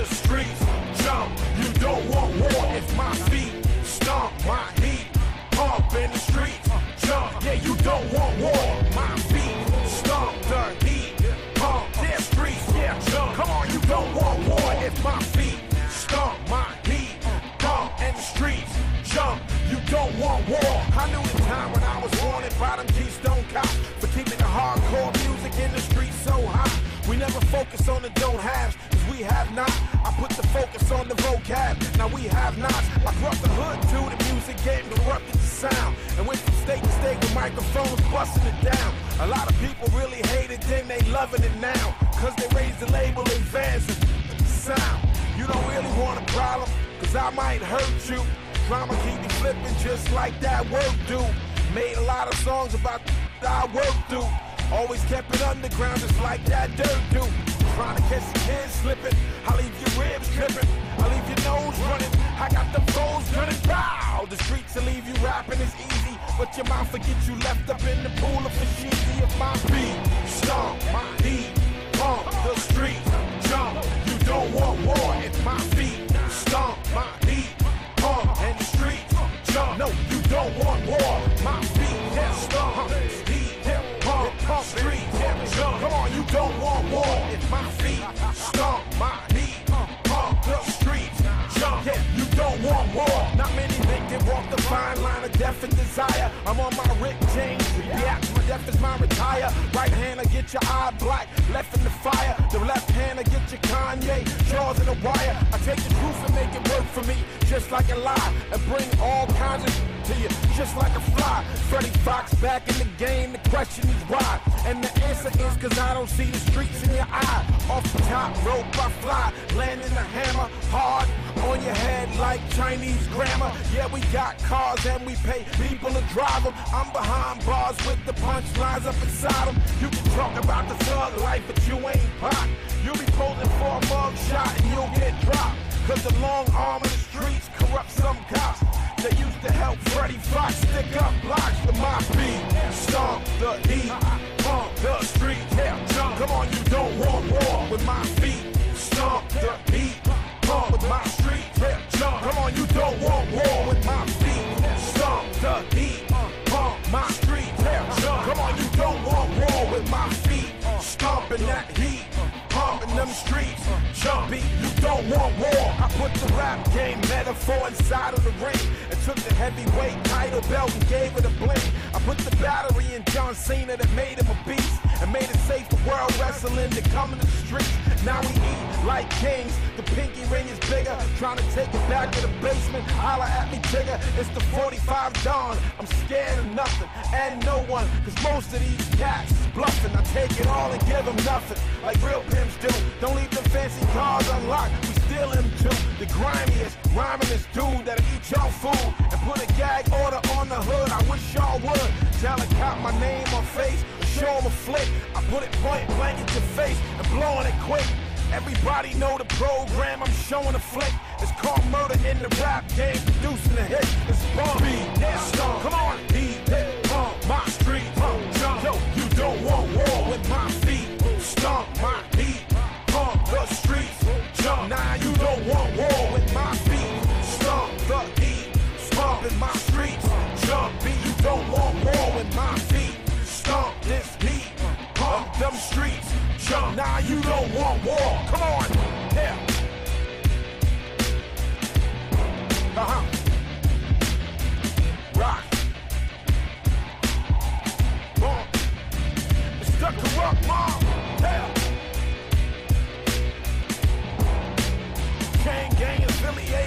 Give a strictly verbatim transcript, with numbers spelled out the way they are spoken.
the streets jump. You don't want war if my feet stomp, my heat pump in the streets jump. Yeah, you don't want war. My feet stomp, the heat pump. Yeah, streets, yeah, jump. Come on, you don't want war if my feet stomp, my heat pump in the streets jump. You don't want war. I knew the time when I was wanted by them Keystone cops for keeping the hardcore music in the streets so hot. We never focus on the don't haves, cause we have not. I put the focus on the vocab, now we have nots. I brought the hood to the music game, corrupted the sound, and went from state to state with microphones busting it down. A lot of people really hate it, then they loving it now, cause they raised the label advancing the sound. You don't really want a problem, cause I might hurt you. Drama keep me flipping just like that work do. Made a lot of songs about the I work through. Always kept it underground just like that dirt do. Trying to catch the kids slipping, I leave your ribs tripping, I leave your nose running, I got the foes running. Pow! The streets will leave you rapping is easy, but your mouth will get you left up in the pool of fashizi. If my beat stomp, my heat pump, the streets jump. You don't want war if my feet stomp, my heat pump, and the streets jump. No, you don't want war. My feet yeah, stomp, heat pump, pump, streets jump. Come on, you don't want war if my feet stomp, my heat pump, the streets jump. Yeah, you don't want war. Not many think they walk the fine line of death and desire. I'm on my Rick James. Yeah, my death is my retire. Right hand I get your eye black, left in the fire. The left hand I get your Kanye, jaws in the wire. I take the truth and make it work for me, just like a lie, and bring all kinds of to you, just like a fly. Freddie Fox back in the game, the question is why? And the answer is cause I don't see the streets in your eye. Off the top rope I fly, landing the hammer hard on your head like Chinese grammar. Yeah, we got cars and we pay people to drive them. I'm behind bars with the punchlines up inside them. You can talk about the thug life, but you ain't pop. You'll be posing for a mug shot and you'll get dropped. Cause the long arm of the streets corrupt some cops. They used to help Freddie Fox stick up blocks with my beat. Stomp the heat, pump the street, yeah, jump. Come on, you don't want war with my feet. Stomp the heat, pump with my street, yeah, jump. Come on, you don't want war with my feet. Stomp the heat, pump my street, yeah, jump. Come on, you don't want war with my feet. Stomping that heat, pumping them streets, jumpy. You don't want war. I put the rap game metaphor inside of the ring and took the heavyweight title belt and gave it a bling. I put the battery in John Cena that made him a beast and made it safe for world wrestling to come in the streets. Now we eat like kings. The pinky ring is bigger. Trying to take it back to the basement. Holla at me, Tigger. It's the forty-five Dawn. I'm scared of nothing and no one, cause most of these cats is bluffing. I take it all and give them nothing, like real pimps do. Don't leave them fancy cars unlocked. We steal them too. The grimiest, rhymingest dude that'll eat your food and put a gag order on the hood. I wish y'all would. Tell a cop my name on face, show him a flick. I put it point blank at your face and blowing it quick. Everybody know the program, I'm showing a flick. It's called murder in the rap game, producing a hit. It's Bumpy, yeah, stomp. Come on, beat, hit, pump, my street, pump, jump. Yo, you don't want war with my feet. Stomp, my heat, pump, the streets, jump. Nah, you don't want war with my feet. Stomp, the heat, pump in my streets, jump. You don't want war with my feet. Stomp this heat, pump them streets, jump. Nah, you don't want war. Come on, yeah. Uh-huh. Rock. Boom. It's the corrupt mob. Yeah. Chain gang affiliated.